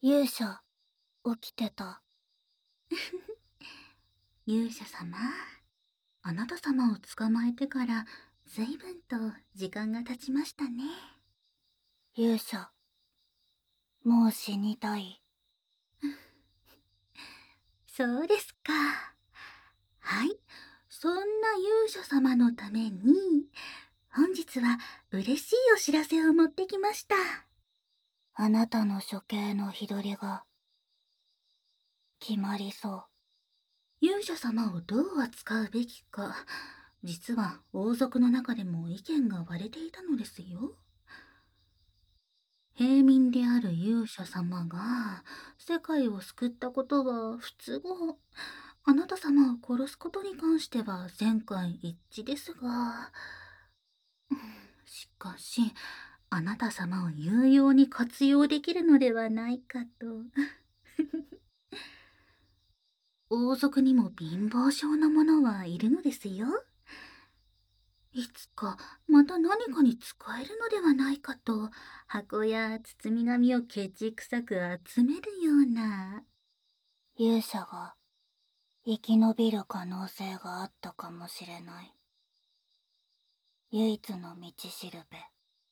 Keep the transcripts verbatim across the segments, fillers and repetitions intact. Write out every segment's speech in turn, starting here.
勇者、起きてた。 勇者様、あなた様を捕まえてから随分と時間が経ちましたね。 勇者、もう死にたい。 そうですか。はい、そんな勇者様のために、本日は嬉しいお知らせを持ってきました。 あなたの処刑の日取りが、決まりそう。 勇者様をどう扱うべきか、実は王族の中でも意見が割れていたのですよ。平民である勇者様が世界を救ったことは不都合。あなた様を殺すことに関しては全会一致ですが、しかしあなた様を有用に活用できるのではないかと。王族にも貧乏症の者はいるのですよ。いつかまた何かに使えるのではないかと、箱や包み紙をケチくさく集めるような。 勇者が、生き延びる可能性があったかもしれない。唯一の道しるべ。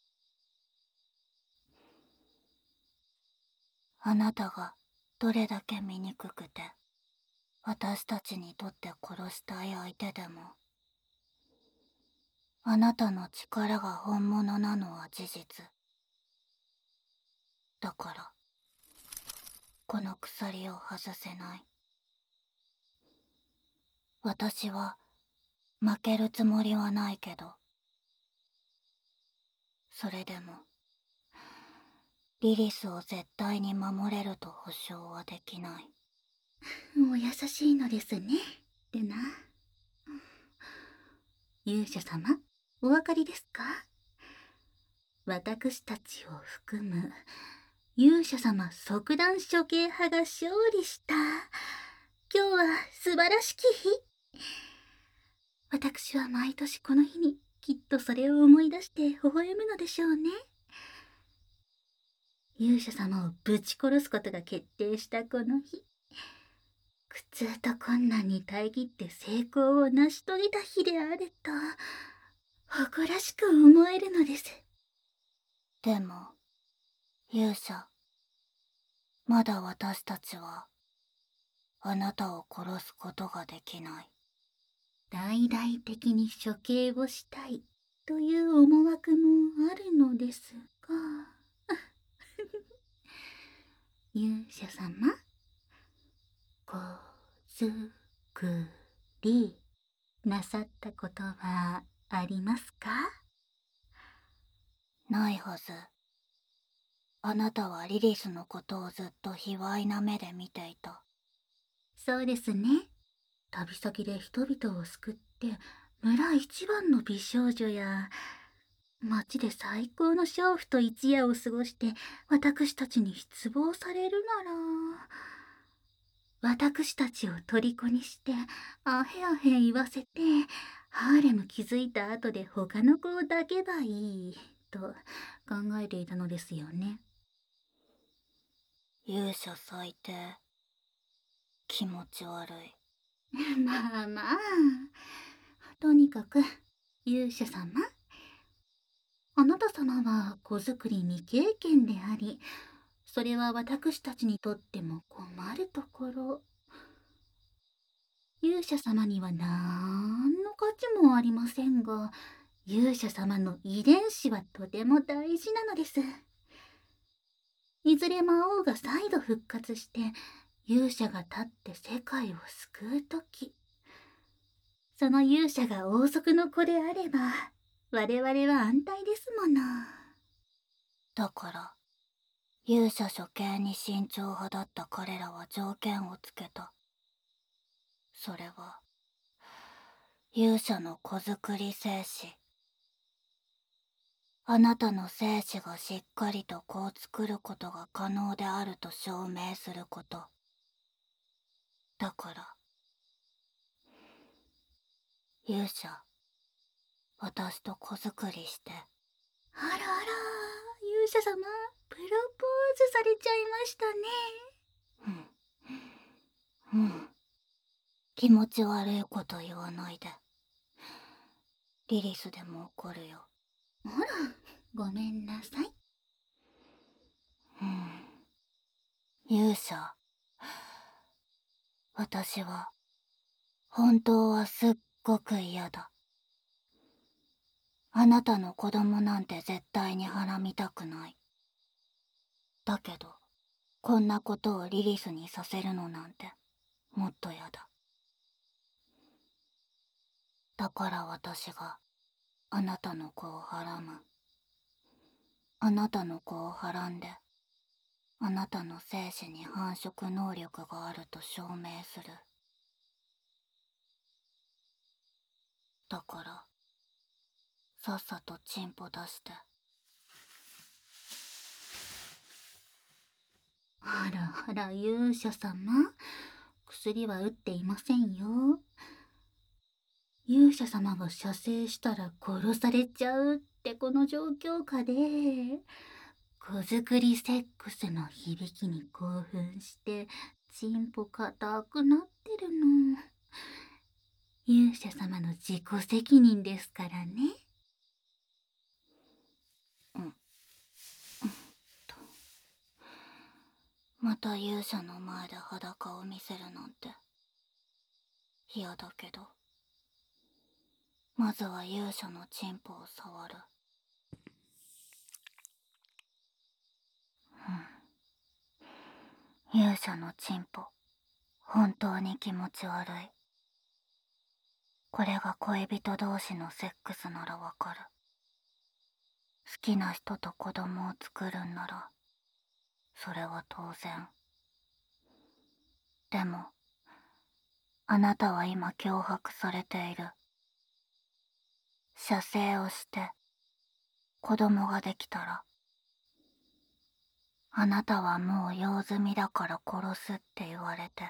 あなたが、どれだけ醜くて、私たちにとって殺したい相手でも、あなたの力が本物なのは事実。だから、この鎖を外せない。私は、負けるつもりはないけど、それでも、リリスを絶対に守れると保証はできない。 お優しいのですね、ルナ。勇者様、お分かりですか？私たちを含む勇者様即断処刑派が勝利した。今日は素晴らしき日。私は毎年この日にきっとそれを思い出して微笑むのでしょうね。勇者様をぶち殺すことが決定したこの日。苦痛と困難に耐え切って成功を成し遂げた日であると、誇らしく思えるのです。 でも、勇者、まだ私たちは、あなたを殺すことができない。 大々的に処刑をしたいという思惑もあるのですが、勇者様、こづくりなさったことはありますか？ ないはず。あなたはリリスのことをずっと卑猥な目で見ていた。 そうですね。旅先で人々を救って村一番の美少女や町で最高の娼婦と一夜を過ごして私たちに失望されるなら、私たちを虜にしてあへあへ言わせてハーレム築いた後で他の子を抱けばいいと考えていたのですよね。 勇者最低。気持ち悪い。 まあまあ、とにかく勇者様、あなた様は子作り未経験であり、それは私たちにとっても困るところ。勇者様にはなんの価値もありませんが、勇者様の遺伝子はとても大事なのです。いずれ魔王が再度復活して勇者が立って世界を救うとき、その勇者が王族の子であれば我々は安泰ですもの。 だから、勇者処刑に慎重派だった彼らは条件をつけた。それは、勇者の子作り精子。あなたの精子がしっかりと子を作ることが可能であると証明すること。だから、勇者、私と子作りして。 あらあら、勇者様、プロポされちゃいましたね。うん。うん。気持ち悪いこと言わないで。リリスでも怒るよ。 ほら、ごめんなさい。 うん。勇者。私は、本当はすっごく嫌だ。あなたの子供なんて絶対にはらみたくない。だけど、こんなことをリリスにさせるのなんて、もっと嫌だ。だから私が、あなたの子をはらむ。あなたの子をはらんで、あなたの精子に繁殖能力があると証明する。だから、さっさとチンポ出して。 あらあら、勇者様。薬は打っていませんよ。勇者様が射精したら殺されちゃうってこの状況下で、子作りセックスの響きに興奮して、チンポ硬くなってるの。勇者様の自己責任ですからね。 うん。うんと。また勇者の前で裸を見せるなんて嫌だけど、まずは勇者のチンポを触る。うん。勇者のチンポ、本当に気持ち悪い。これが恋人同士のセックスならわかる。好きな人と子供を作るんなら、それは当然。でも、あなたは今脅迫されている。射精をして、子供ができたら、あなたはもう用済みだから殺すって言われて。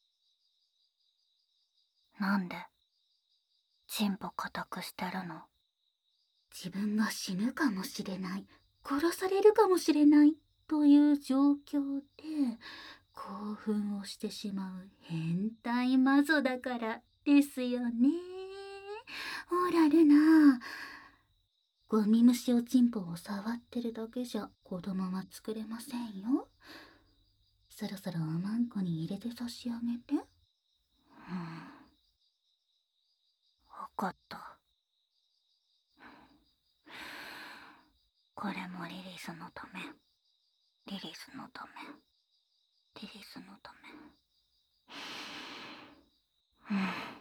なんで、チンポ固くしてるの？ 自分が死ぬかもしれない、殺されるかもしれないという状況で興奮をしてしまう変態マゾだからですよね。ほらルナ、ゴミ虫おちんぽを触ってるだけじゃ子供は作れませんよ。そろそろおまんこに入れて差し上げて。うん、 わかった。これもリリスのため。リリスのため。リリスのため。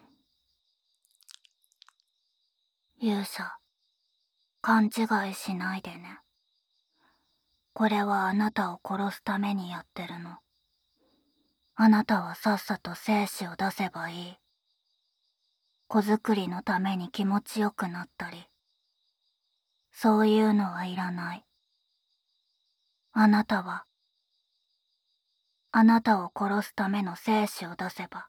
うん。勇者、勘違いしないでね。これはあなたを殺すためにやってるの。あなたはさっさと精子を出せばいい。子作りのために気持ちよくなったり、そういうのはいらない。あなたは、あなたを殺すための精子を出せば、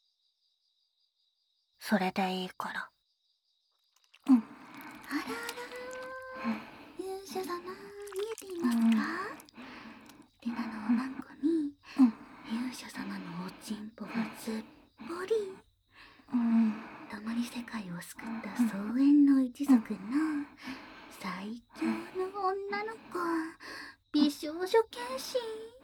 それでいいから。うん。あらあら、勇者様、見えていますか？ルナのおまんこに、勇者様のおちんぽがずっぽり。 うん。 共に世界を救った草原の一族の最強の女の子、美少女剣士。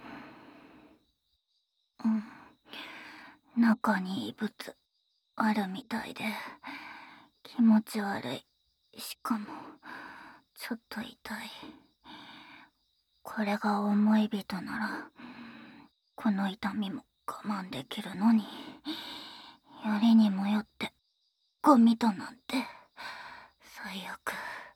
うん。中に異物あるみたいで気持ち悪い。しかもちょっと痛い。これが思い人ならこの痛みも我慢できるのに、よりにもよってゴミとなんて最悪。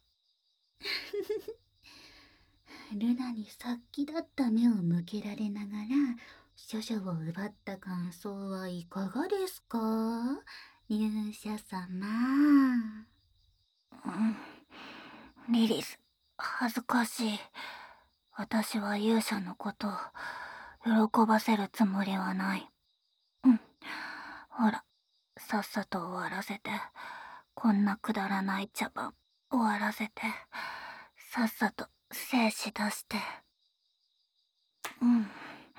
ルナにさっきだった目を向けられながら処女を奪った感想はいかがですか、勇者様。 うん。リリス、恥ずかしい。私は勇者のことを喜ばせるつもりはない。うん。ほら、さっさと終わらせて。こんなくだらない茶番終わらせて。さっさと精子出して。 うん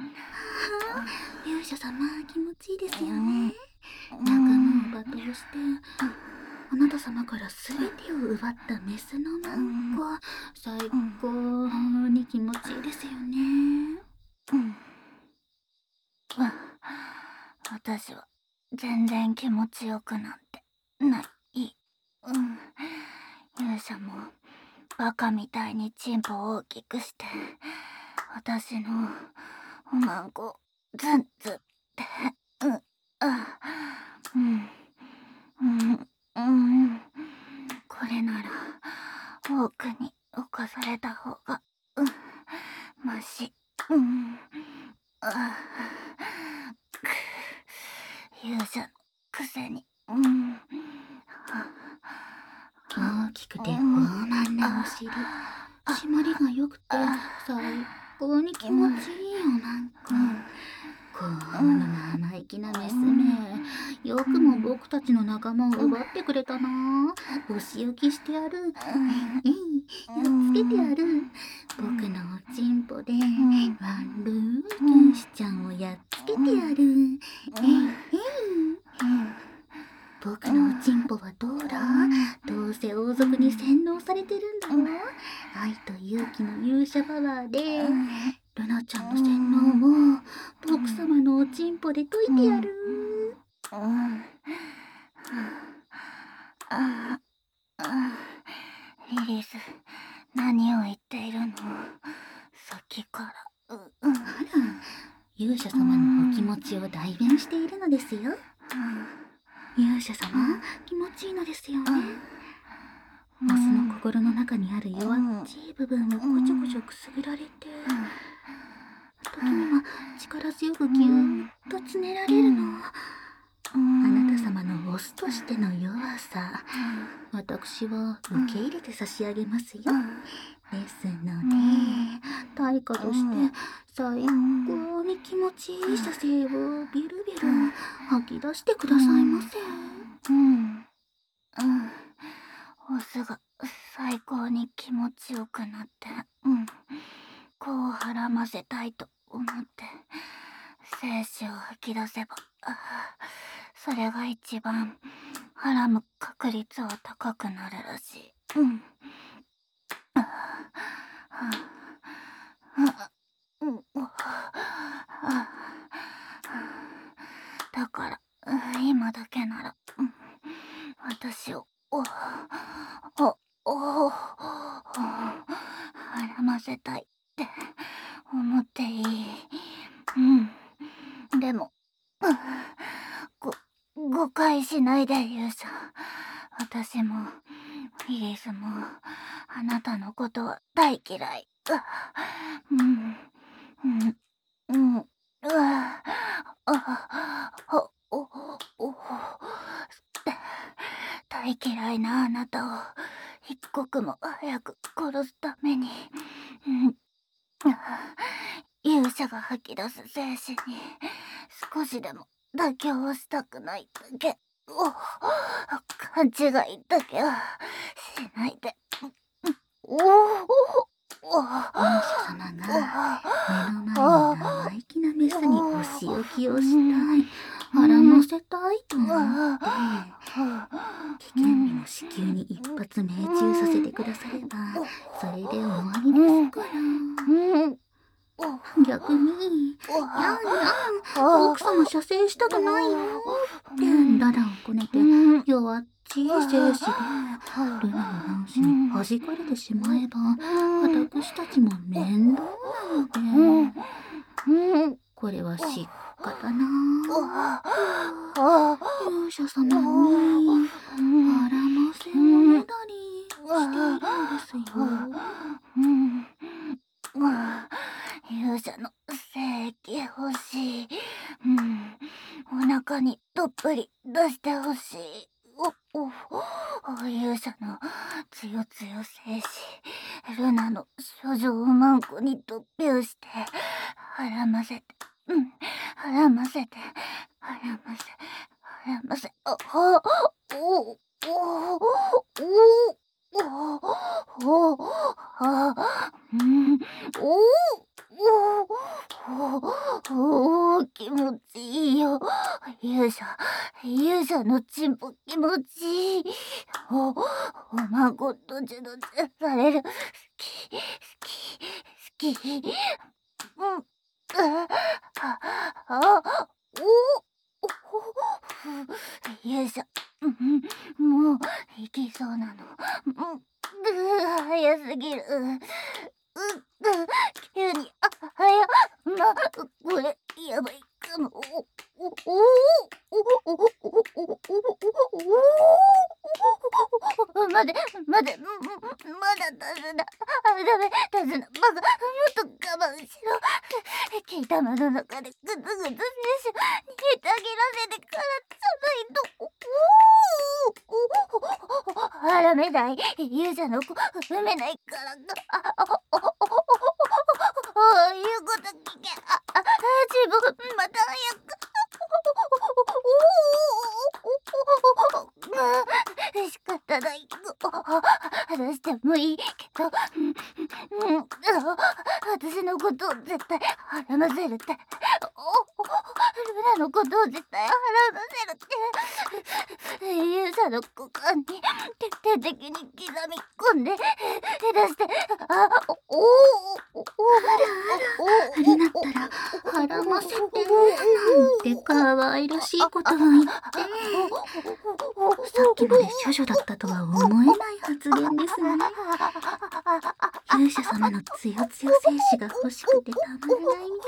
勇者様、気持ちいいですよね。仲間を罵倒してあなた様から全てを奪ったメスのマンコ、最高に気持ちいいですよね。 うん私は全然気持ちよくなんてない。うん勇者もバカみたいにチンポを大きくして私のおまんこズンズンってうんあうんうんうんこれなら多くに侵された方がうんマシうんあ勇者のくせにうん大きくて豊満なお尻、締まりが良くて最高に気持ちいいおまんこ。この生意気なメスめ、よくも僕たちの仲間を奪ってくれたな。お仕置きしてやる。うん、やっつけてやる。僕のおちんぽでワンルー天使ちゃんをやっつけてやる。えいえい。僕のおちんぽはどうだ？どうせ王族に洗脳されてるんだろ？愛と勇気の勇者パワーでルナちゃんの洗脳を僕様のおちんぽで解いてやる。 うんああリリス何を言っているのさっきからううんあら、勇者様のお気持ちを代弁しているのですよ。勇者様、気持ちいいのですよね。オスの心の中にある弱っちい部分をこちょこちょくすぐられて、時には力強くぎゅーっとつねられるの。あなた様のオスとしての弱さ、私は受け入れて差し上げますよ。ですので、対価として最高に気持ちいい射精をビルビル吐き出してくださいませ。 うんうんオスが最高に気持ちよくなってうんこうはらませたいと思って精子を吐き出せばそれが一番はらむ確率は高くなるらしい。うんだから今だけなら私をおおおはらませたいって思っていい。うんでもご誤解しないで勇者。私もリリスもあなたのことは大嫌い。うんうんうんうわあおおお大嫌いなあなたを一刻も早く殺すために、うん、勇者が吐き出す精子に少しでも妥協したくないだけお勘違いだけはしないで。おお勇者様が目の前の生意気なメスにお仕置きをしたい、はらませたいと思って危険日の子宮に一発命中させてくださればそれで終わりですから。逆に「やんやん奥様射精したくないよ」ってダダをこねて弱っちい精子でルナの卵子に弾かれてしまえば私たちも面倒なので、これは仕方なく勇者様にあらませおねだりしているのですよ。 勇者の精液欲しい。うんお腹にどっぷり出してほしい。おお勇者のつよつよ精子ルナの処女をマンコに突拍してはらませてうんはらませてはらませはらませおおおおおおおうんおおおー、気持ちいいよ。勇者、勇者のチンポ気持ちいい。お、おまごとじゅのじされる。好き、好き、好き。うん、あ、あ、あ、お、お、勇者、うん、もう、行きそうなの。うん、うー、早すぎる。う、う、急に、あ、早、ま、これ、やばいかも。お、お、お、お、お、お、お、お、お、お、待て、待て、まだ出すな。あ、ダメ、出すな。バカ、もっと我慢しろ。聞いた窓の中でグツグツしてし、逃げてあげられてからじゃないと。おおお、あらめない。勇者の子、産めないからか。あ、お、お、お、お、お、お、言うこと聞け。あ、あ、自分、また早く。おおおおおお、仕方ない。話してもいいけど、うん、私のことを絶対払ませるって。お、ルナのことを絶対払ませるって。勇者の股間に徹底的に刻み込んで出して、あ、お、お、お、お、 あらあら、ルナったら払ませてなんて可愛らしいことを言って、さっきまで処女だったとは思えない発言ですね。勇者様のつよつよ精子が欲しくてたまらないみたい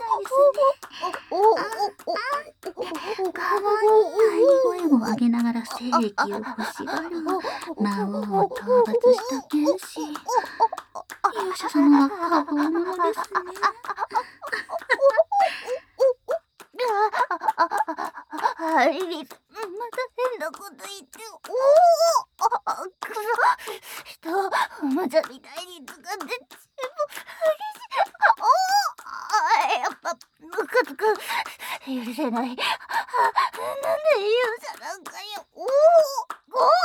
ですね。かわいい喘ぎ声を上げながら精液を欲しがる魔王を討伐した剣士。勇者様は過保物ですね。 あれみ、また変なこと言って、おお、あ、くそ、人をおもちゃみたいに使って全部激しい。おお、あ、やっぱムカつく。許せない。あ、なんで勇者なんかよ。おお、おお、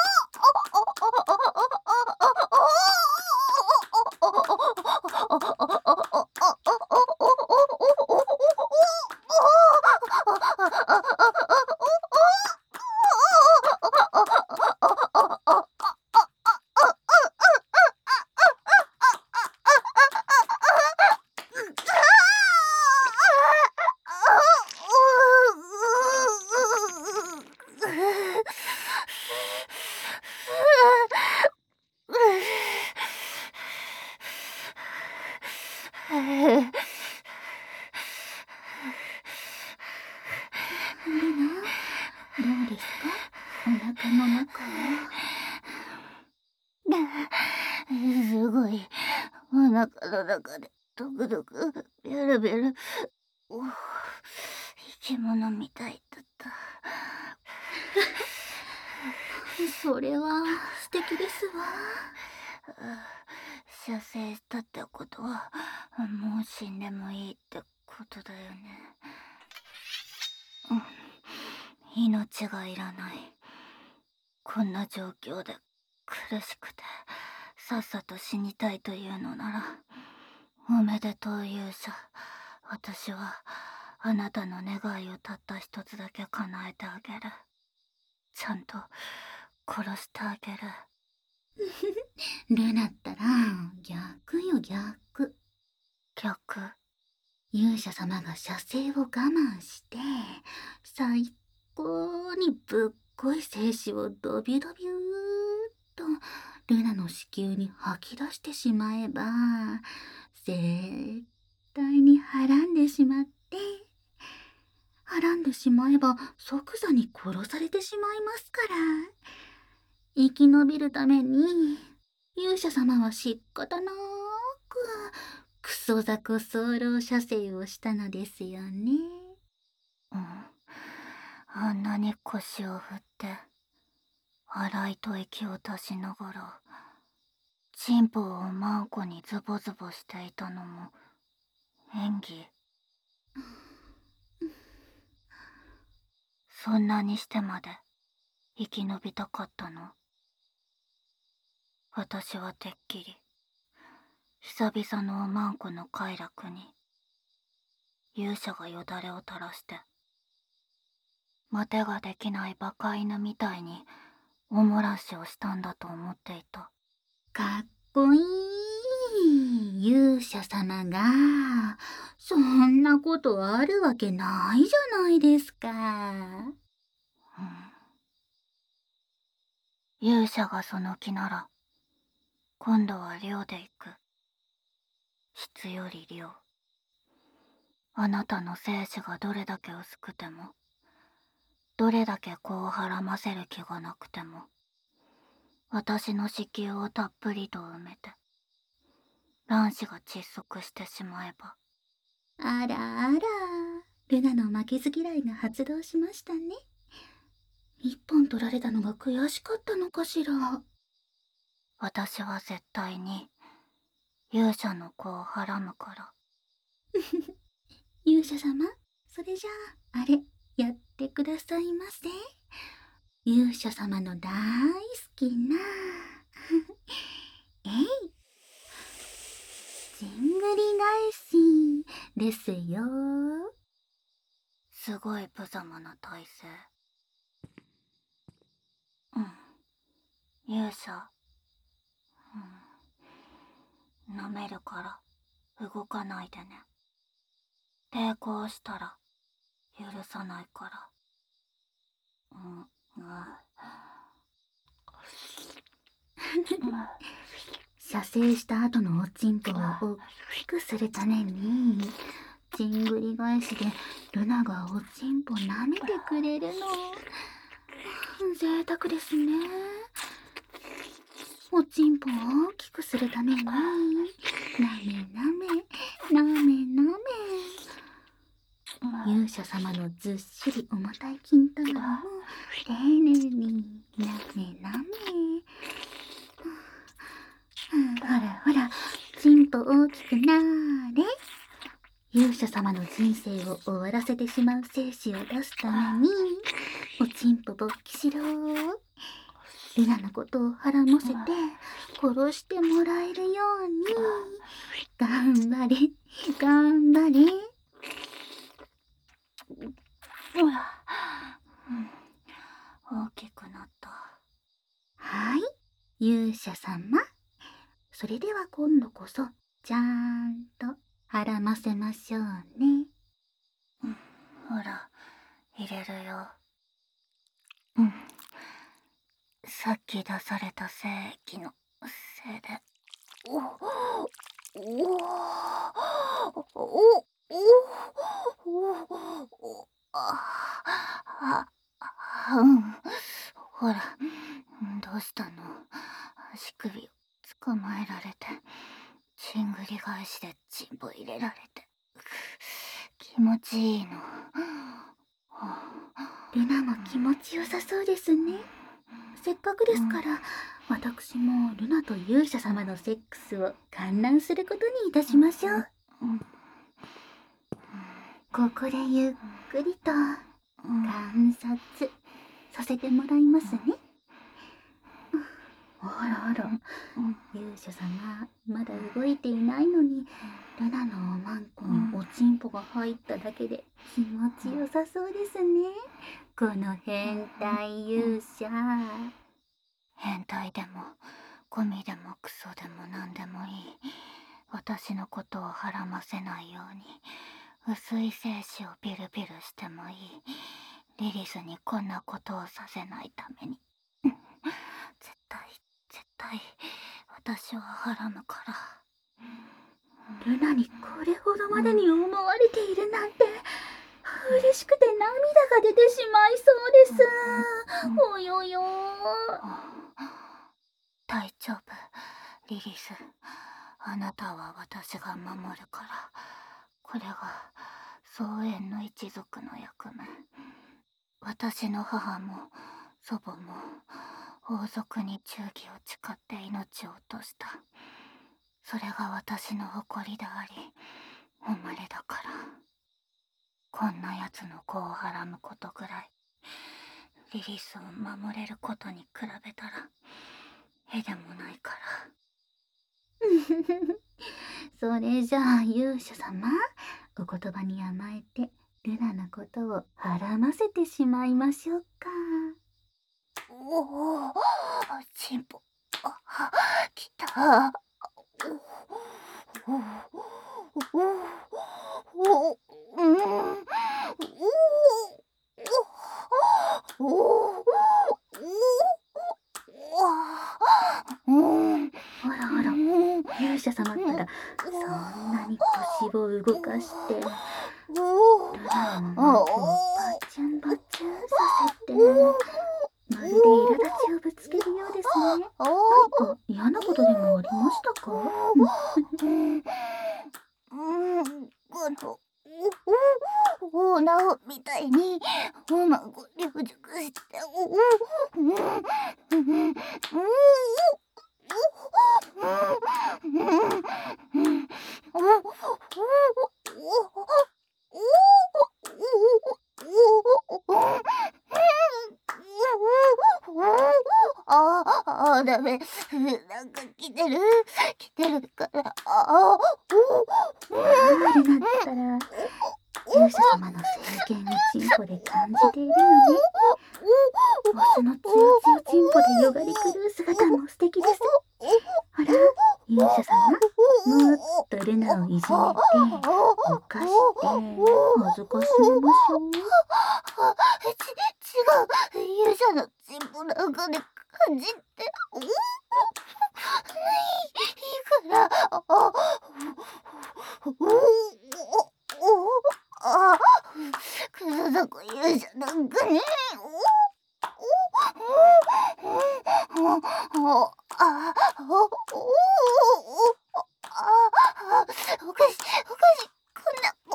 ルナ、どうですか？お腹の中は。 すごい。お腹の中でドクドクベルベル。お、生き物みたいだった。 それは素敵ですわ。 射精したってことはもう死んでもいいってことだよね。うん、命がいらない。こんな状況で苦しくてさっさと死にたいというのなら、おめでとう勇者。私はあなたの願いをたった一つだけ叶えてあげる。ちゃんと殺してあげる。 ルナったら逆よ逆。 逆？ 勇者様が射精を我慢して最高にぶっこい精子をドビュドビューっとルナの子宮に吐き出してしまえば絶対にはらんでしまってはらんでしまえば即座に殺されてしまいますから、生き延びるために勇者様は仕方なくクソザコ早漏射精をしたのですよね。 うん、あんなに腰を振って荒い吐息を出しながらチンポをマンコにズボズボしていたのも演技？そんなにしてまで生き延びたかったの？私はてっきり久々のおまんこの快楽に勇者がよだれを垂らして、待てができないバカ犬みたいにおもらしをしたんだと思っていた。 かっこいい。勇者様が、そんなことあるわけないじゃないですか。うん、 勇者がその気なら、今度は寮で行く。質より量。あなたの精子がどれだけ薄くても、どれだけ子をはらませる気がなくても、私の子宮をたっぷりと埋めて、卵子が窒息してしまえば。 あらあら、ルナの負けず嫌いが発動しましたね。一本取られたのが悔しかったのかしら。 私は絶対に勇者の子をはらむから。 勇者様、それじゃあ、あれ、やってくださいませ。勇者様の大好きな、えい、じんぐり返しですよ。 すごい無様な体勢。うん。勇者。うん。舐めるから動かないでね。抵抗したら許さないから。うん。うん射精した後のおちんぽを大きくするために、じんぐり返しでルナがおちんぽ舐めてくれるの。贅沢ですね。おちんぽを大きくするために、なめなめ、なめなめ。勇者様のずっしり重たい金玉を丁寧になめなめ。ほらほら、ちんぽ大きくなーれ。勇者様の人生を終わらせてしまう精子を出すために、おちんぽ勃起しろー。ルナのことをはらませて殺してもらえるように、頑張れ、頑張れ。 うん、大きくなった。 はい、勇者様。それでは今度こそ、ちゃんとはらませましょうね。 うん、ほら、入れるよ。うん。さっき出された精液のせいで。おおおおおおああうん。ほら、どうしたの？足首を捕まえられて、ちんぐり返しでチンポ入れられて、気持ちいいの。 ルナも気持ちよさそうですね。せっかくですから、私もルナと勇者様のセックスを観覧することにいたしましょう。ここでゆっくりと観察させてもらいますね。あらあら、勇者様、まだ動いていないのに、ルナのおまんこにおちんぽが入っただけで気持ちよさそうですね。この変態勇者。 変態でもゴミでもクソでも何でもいい。私のことをはらませないように薄い精子をビルビルしてもいい。リリスにこんなことをさせないために。絶対絶対私ははらむから。 ルナにこれほどまでに思われているなんて、嬉しくて涙が出てしまいそうです。およよー。 大丈夫、リリス。あなたは私が守るから。これが草園の一族の役目。私の母も祖母も王族に忠義を誓って命を落とした。それが私の誇りであり誉れだから。こんなやつの子をはらむことぐらいリリスを守れることに比べたらへでもないから。 それじゃあ勇者様、 お言葉に甘えてルナのことをはらませてしまいましょうか。 おお、チンポ、あ、来た。おお、おお、お、うん、おお、おお、うん、 あらあら、勇者様ったらそんなに腰を動かしてルナのマークをバチュンバチュンさせて、まるで苛立ちをぶつけるようですね。何か嫌なことでもありましたか？ うん、この、お、おなおみたいに、うまく流熟して、お、うん、うん、うん、うん、ああ、ダメ。なんか来てる。来てるから。ああ、 あるなったら勇者様の聖剣をチンポで感じているのね。オスのつよつよチンポでよがり狂う姿も素敵です。あら、勇者様、もっとルナをいじめて、おかして、恥ずかしめましょう。 ち、違う。勇者のチンポなんかで感じて。お、いいから。あ、あ、くだこ勇者なんかね。おかしい、おかしい、こんな、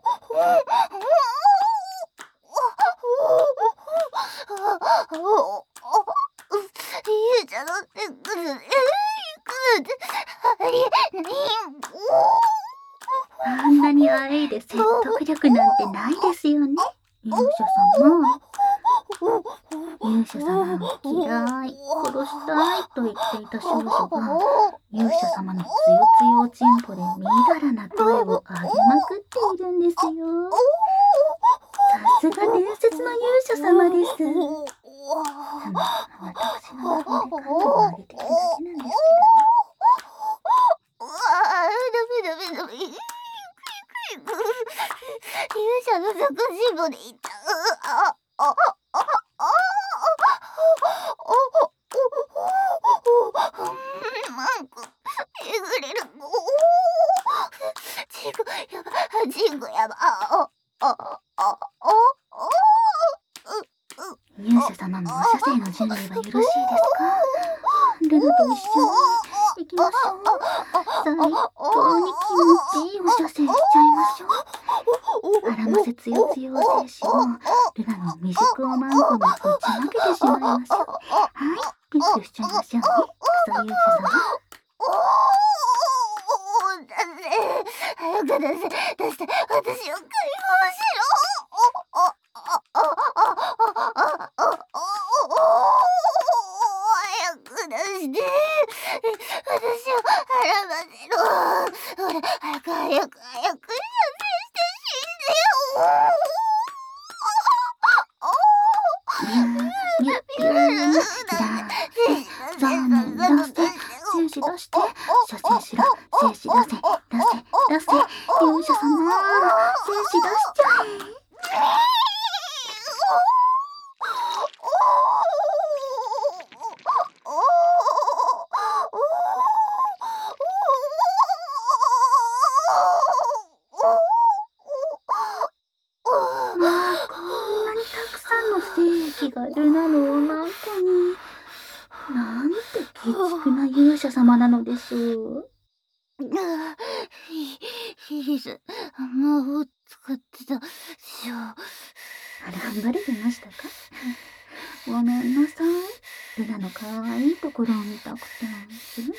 勇者のってくる、えー、くるって、ありえない。 あんなにあえいで説得力なんてないですよね、勇者様。勇者様を嫌い、殺したいと言っていた少女が勇者様のつよつよおちんぽでみだらな声を上げまくっているんですよ。さすが伝説の勇者様です。たま私の魔法で感度を上げているだけなんですうわあ、ダメダメダメ。勇者の作詞簿でいた。あ、あ、あ、あ、あ、あ、マンク、えぐれる。チンコ、やば、チンコやば。あ、あ、あ、あ、あ、 けどね。勇者様もお射精の準備はよろしいですか？ルナと一緒に行きましょう。最高に気持ちいいお射精しちゃいましょう。あらませつよつよお精子をルナの未熟おまんこにぶちまけてしまいましょう。はい、ピップしちゃいましょうね、クソ勇者様。 出せ、早く出せ、出して、私を解放しろ。早く出して、私を払わせろ。ほら、早く早く早く射精して死んでよ。 ビュービュービュー出してザーメン出して精子出して射精しろ、精子出せ出せ出せ、勇者様精子出しちゃえ。まあ、こんなにたくさんの精液がルナのおなこに。なんて鬼畜な勇者様なのでしょう。 ヒリス、魔法使ってたしょ。 あら、バレてましたか？ごめんなさい。ルナの可愛いところを見たくて。うん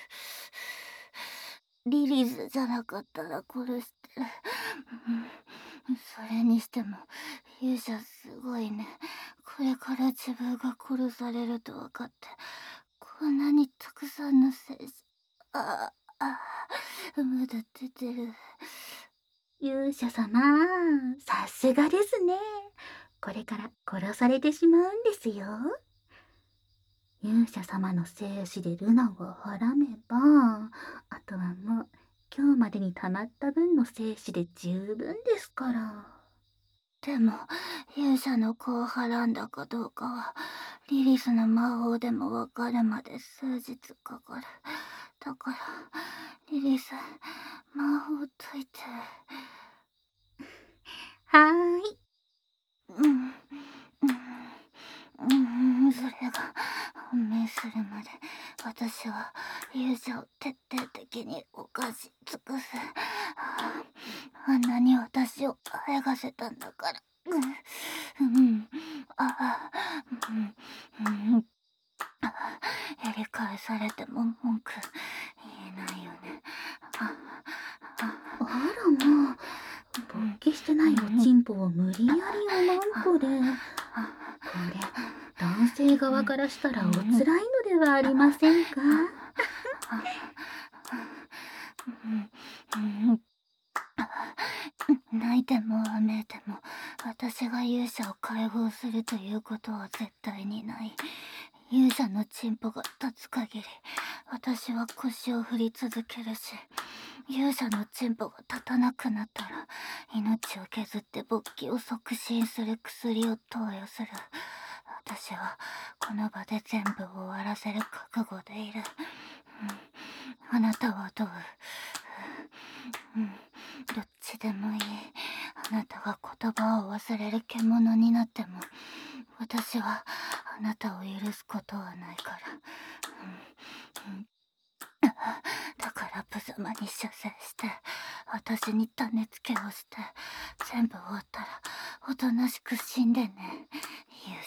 リリースじゃなかったら殺してる。それにしても勇者すごいね。これから自分が殺されると分かってこんなにたくさんの精子、ああ、まだ出てる。 勇者様、さすがですね。これから殺されてしまうんですよ。勇者様の生死でルナをはらめば、あとはもう今日までに溜まった分の生死で十分ですから。 でも勇者の子をはらんだかどうかはリリスの魔法でもわかるまで数日かかる。だからリリス、魔法解いて。 はーい。 うん、うんうん、それが判明するまで私は勇者を徹底的に犯し尽くす。あんなに私をあやがせたんだから。うん、うん、あ、うん、うん、やり返されても文句言えないよね。あ、 あらまあ、勃起してないおちんぽを無理やりおまんこで。これ、男性側からしたらおつらいのではありませんか？ 泣いてもわめいても私が勇者を解放するということは絶対にない。勇者のチンポが立つ限り私は腰を振り続けるし、勇者のチンポが立たなくなったら命を削って勃起を促進する薬を投与する。私はこの場で全部終わらせる覚悟でいる。うん、あなたはどう？うん、どっちでもいい。あなたが言葉を忘れる獣になっても私はあなたを許すことはないから。うんうん、だから無様に射精して私に種付けをして全部終わったらおとなしく死んでね、